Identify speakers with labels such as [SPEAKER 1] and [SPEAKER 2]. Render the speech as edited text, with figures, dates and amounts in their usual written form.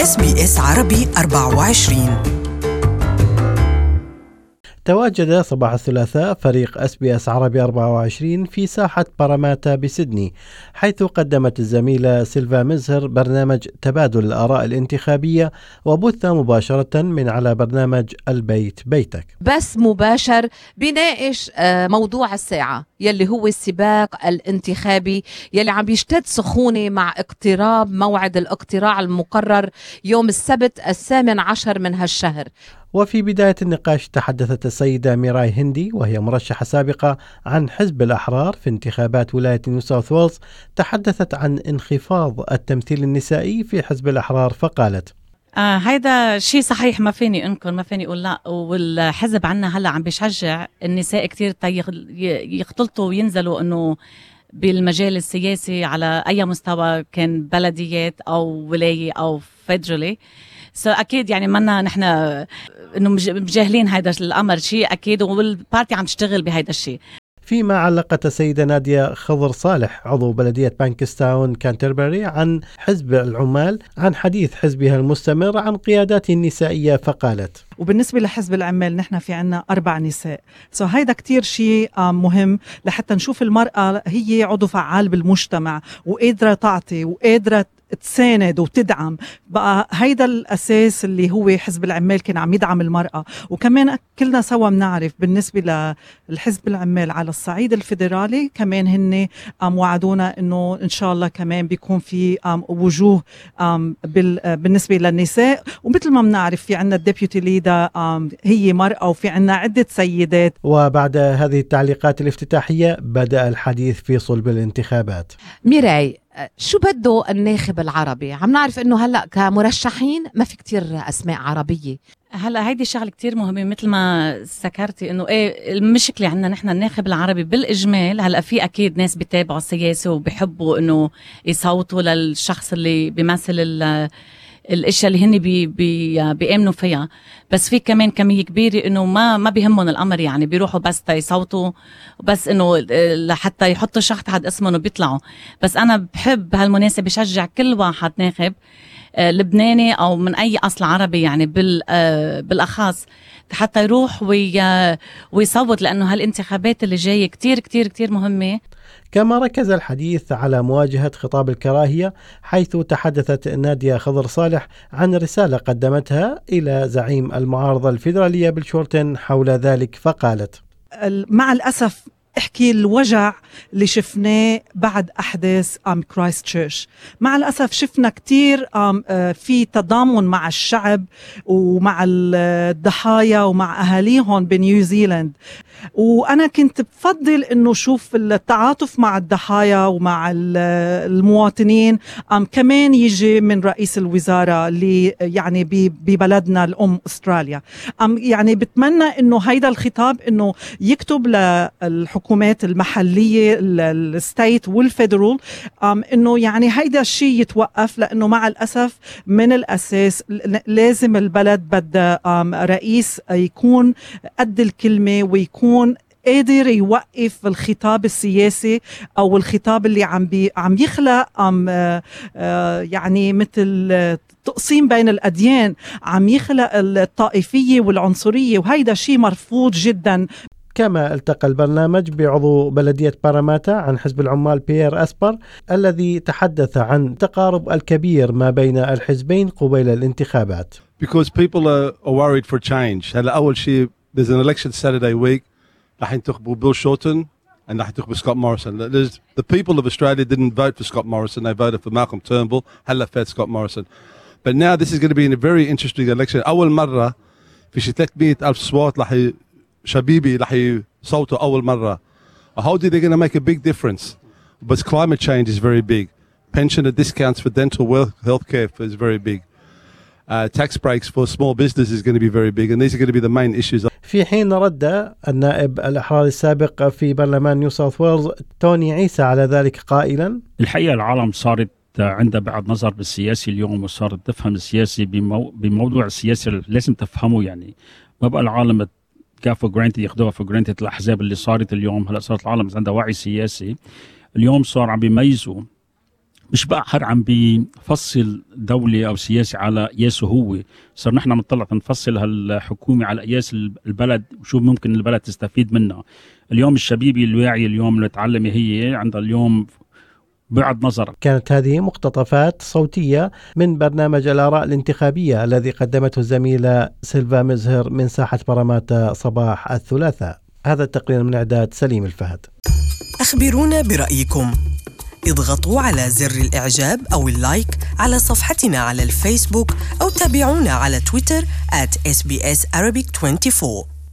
[SPEAKER 1] SBS عربي 24.
[SPEAKER 2] تواجد صباح الثلاثاء فريق SBS عربي 24 في ساحة باراماتا بسيدني، حيث قدمت الزميلة سيلفا مزهر برنامج تبادل الآراء الانتخابية وبث مباشرة من على برنامج البيت بيتك.
[SPEAKER 3] بس مباشر بيناقش موضوع الساعة يلي هو السباق الانتخابي يلي عم بيشتد سخونة مع اقتراب موعد الاقتراع المقرر يوم السبت 18 من هالشهر.
[SPEAKER 2] وفي بداية النقاش تحدثت السيدة ميراي هندي وهي مرشحة سابقة عن حزب الأحرار في انتخابات ولاية نيو ساوث ويلز، تحدثت عن انخفاض التمثيل النسائي في حزب الأحرار فقالت:
[SPEAKER 4] هيدا شيء صحيح، ما فيني انكر، ما فيني اقول لا. والحزب عنا هلا عم بيشجع النساء كتير يختلطوا وينزلوا انه بالمجال السياسي على اي مستوى، كان بلديات او ولاية او فيدرالي. اكيد يعني منا نحن انه مجاهلين هيدا الامر، شيء اكيد، والبارتي عم تشتغل بهيدا الشيء.
[SPEAKER 2] فيما علقت السيدة نادية خضر صالح عضو بلدية بانكستاون كانتربري عن حزب العمال عن حديث حزبها المستمر عن قياداته النسائية فقالت:
[SPEAKER 5] وبالنسبة لحزب العمال نحن في عنا 4 نساء، هيدا كتير شيء مهم لحتى نشوف المرأة هي عضو فعال بالمجتمع وقادرة تعطي وقادرة تساند وتدعم. بقى هيدا الأساس اللي هو حزب العمال كان عم يدعم المرأة. وكمان كلنا سوا بنعرف بالنسبة للحزب العمال على الصعيد الفيدرالي كمان هن وعدونا إنه إن شاء الله كمان بيكون في وجوه بالنسبة للنساء. ومثل ما بنعرف في عنا الديبيوتي ليدا هي مرأة، وفي عنا عدة سيدات.
[SPEAKER 2] وبعد هذه التعليقات الافتتاحية بدأ الحديث في صلب الانتخابات.
[SPEAKER 3] ميراي، شو بده الناخب العربي؟ عم نعرف انه هلأ كمرشحين ما في كتير اسماء عربية.
[SPEAKER 4] هلا هيدي شغله كتير مهمه مثل ما ذكرتي، انه ايه المشكله عندنا نحن الناخب العربي بالاجمال. هلا في اكيد ناس بيتابعوا السياسه وبيحبوا انه يصوتوا للشخص اللي بيمثل الاشياء اللي هن بيامنوا فيها، بس في كمان كميه كبيره انه ما بيهمهم الامر، يعني بيروحوا بس يصوتوا بس انه لحتى يحطوا شخص حد اسمهم وبيطلعوا. بس انا بحب هالمناسبه بشجع كل واحد ناخب لبناني او من اي اصل عربي يعني بالاخص حتى يروح ويصوت، لانه هالانتخابات اللي جايه كتير كتير كتير مهمه.
[SPEAKER 2] كما ركز الحديث على مواجهة خطاب الكراهية، حيث تحدثت نادية خضر صالح عن رسالة قدمتها إلى زعيم المعارضة الفيدرالية بيل شورتن حول ذلك فقالت:
[SPEAKER 5] مع الأسف احكي الوجع اللي شفناه بعد أحداث كرايست تشيرش. مع الأسف شفنا كتير في تضامن مع الشعب ومع الضحايا ومع أهاليهم بنيوزيلند. وأنا كنت بفضل إنه شوف التعاطف مع الضحايا ومع المواطنين كمان يجي من رئيس الوزراء اللي يعني ببلدنا الأم أستراليا. يعني بتمنى إنه هيدا الخطاب إنه يكتب للحكومات المحلية الستيت والفيدرال إنه يعني هيدا الشيء يتوقف، لأنه مع الأسف من الأساس لازم البلد بدأ رئيس يكون قد الكلمة ويكون قادر يوقف الخطاب السياسي أو الخطاب اللي عم يخلق يعني مثل تقسيم بين الأديان، عم يخلق الطائفية والعنصرية، وهيدا شيء مرفوض جدا.
[SPEAKER 2] كما التقى البرنامج بعضو بلدية باراماتا عن حزب العمال بيير أسبر الذي تحدث عن التقارب الكبير ما بين الحزبين قبيل الانتخابات.
[SPEAKER 6] Because people are worried for change. هلا أول شيء there's an election Saturday week. راح ينتخبوا بيل شورتن and راح ينتخبوا سكوت موريسون. The people of Australia didn't vote for Scott Morrison. They voted for Malcolm Turnbull. هلا فات Scott Morrison. But now this is going to be a very interesting election. أول مرة في شي 300,000 صوت شبيبي راح يصوتوا أول مرة. How do they going to make a big difference? But climate change is very big. Pension discounts for dental health care is very big. Tax breaks for small business is going to be very big, and these are going to be the main issues.
[SPEAKER 2] في حين رد النائب الأحرار السابق في برلمان نيو ساوث ويلز توني عيسى على ذلك قائلا:
[SPEAKER 7] الحقيقة العالم صارت عندها بعد نظر بالسياسي اليوم، وصارت تفهم السياسي بموضوع السياسي لازم تفهمه. يعني ما بقى العالم فور جرانتد ياخذوها فور جرانتد. الأحزاب اللي صارت اليوم هلا صارت العالم عندها وعي سياسي. اليوم صار عم بيميزوا مش بقى حر عم بيفصل دولة أو سياسي على قياسه هو، صار نحن نطلع نفصل هالحكومة على قياس البلد وشو ممكن البلد تستفيد منها. اليوم الشبيبي الواعي اليوم المتعلمة هي عندها اليوم بعد نظر.
[SPEAKER 2] كانت هذه مقتطفات صوتية من برنامج الآراء الانتخابية الذي قدمته الزميلة سيلفا مزهر من ساحة براماتا صباح الثلاثاء. هذا التقرير من إعداد سليم الفهد.
[SPEAKER 1] أخبرونا برأيكم، اضغطوا على زر الإعجاب أو اللايك على صفحتنا على الفيسبوك أو تابعونا على تويتر @SBS Arabic 24.